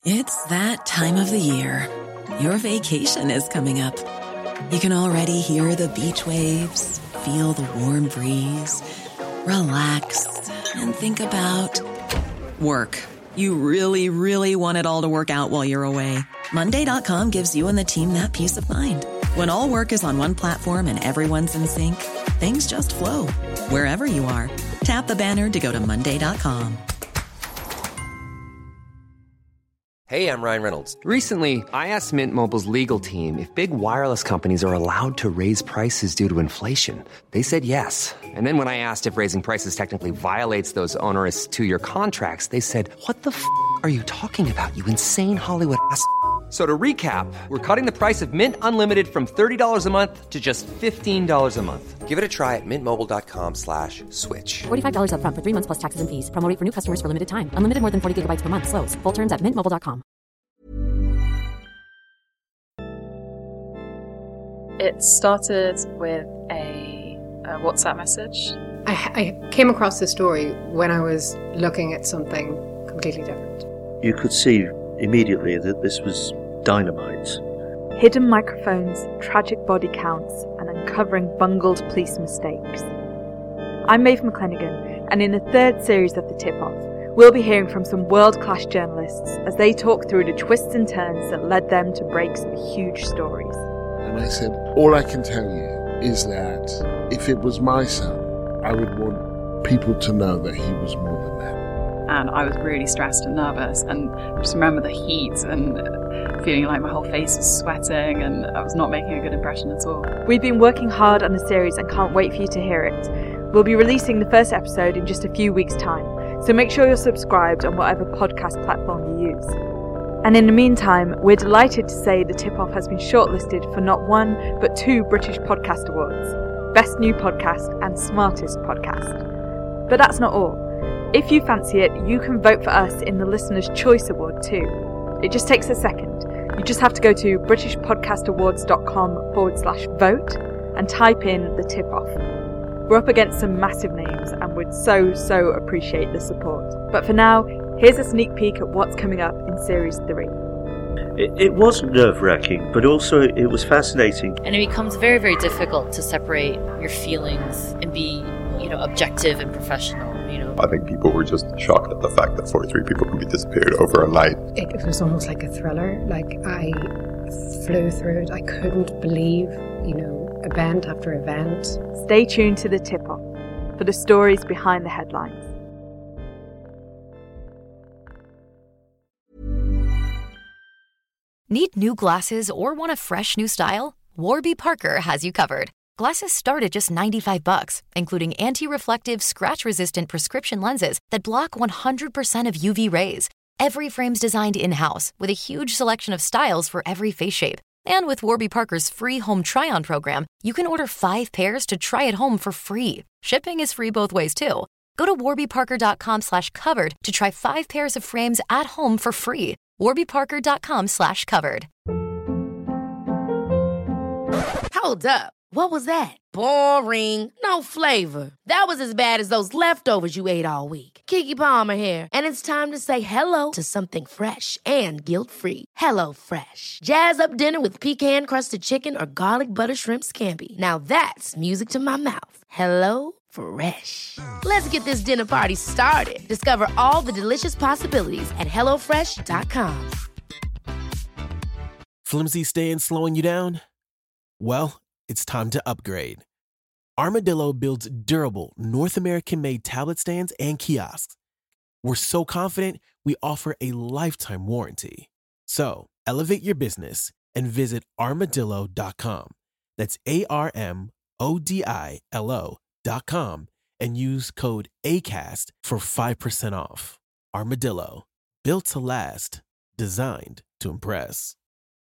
It's that time of the year. Your vacation is coming up. You can already hear the beach waves, feel the warm breeze, relax, and think about work. You really, really want it all to work out while you're away. Monday.com gives you and the team that peace of mind. When all work is on one platform and everyone's in sync, things just flow. Wherever you are, tap the banner to go to Monday.com. Hey, I'm Ryan Reynolds. Recently, I asked Mint Mobile's legal team if big wireless companies are allowed to raise prices due to inflation. They said yes. And then when I asked if raising prices technically violates those onerous two-year contracts, they said, "What the f*** are you talking about, you insane Hollywood ass?" So to recap, we're cutting the price of Mint Unlimited from $30 a month to just $15 a month. Give it a try at mintmobile.com/switch. $45 up front for 3 months plus taxes and fees. Promo rate for new customers for limited time. Unlimited more than 40 gigabytes per month. Slows full terms at mintmobile.com. It started with a WhatsApp message. I came across the story when I was looking at something completely different. You could see immediately that this was dynamite. Hidden microphones, tragic body counts, and uncovering bungled police mistakes. I'm Maeve McClenaghan, and in the third series of The Tip-Off, we'll be hearing from some world-class journalists as they talk through the twists and turns that led them to break some huge stories. And I said, all I can tell you is that if it was my son, I would want people to know that he was more than that. And I was really stressed and nervous, and just remember the heat and feeling like my whole face was sweating, and I was not making a good impression at all. We've been working hard on the series and can't wait for you to hear it. We'll be releasing the first episode in just a few weeks' time, so make sure you're subscribed on whatever podcast platform you use. And in the meantime, we're delighted to say The Tip-Off has been shortlisted for not one, but 2 British Podcast Awards, Best New Podcast and Smartest Podcast. But that's not all. If you fancy it, you can vote for us in the Listener's Choice Award too. It just takes a second. You just have to go to britishpodcastawards.com/vote and type in The Tip-Off. We're up against some massive names and would so appreciate the support. But for now, here's a sneak peek at what's coming up in Series 3. It was nerve-wracking, but also it was fascinating. And it becomes very, very difficult to separate your feelings and be, objective and professional. I think people were just shocked at the fact that 43 people could be disappeared over a night. It was almost like a thriller. Like, I flew through it. I couldn't believe, event after event. Stay tuned to The Tip-Off for the stories behind the headlines. Need new glasses or want a fresh new style? Warby Parker has you covered. Glasses start at just $95, including anti-reflective, scratch-resistant prescription lenses that block 100% of UV rays. Every frame's designed in-house with a huge selection of styles for every face shape. And with Warby Parker's free home try-on program, you can order 5 pairs to try at home for free. Shipping is free both ways, too. Go to warbyparker.com/covered to try 5 pairs of frames at home for free. warbyparker.com/covered. Hold up. What was that? Boring. No flavor. That was as bad as those leftovers you ate all week. Keke Palmer here, and it's time to say hello to something fresh and guilt-free. Hello Fresh. Jazz up dinner with pecan-crusted chicken or garlic butter shrimp scampi. Now that's music to my mouth. Hello Fresh. Let's get this dinner party started. Discover all the delicious possibilities at hellofresh.com. Flimsy staying slowing you down? Well, it's time to upgrade. Armadillo builds durable, North American-made tablet stands and kiosks. We're so confident, we offer a lifetime warranty. So, elevate your business and visit armadillo.com. That's ARMODILO.com and use code ACAST for 5% off. Armadillo, built to last, designed to impress.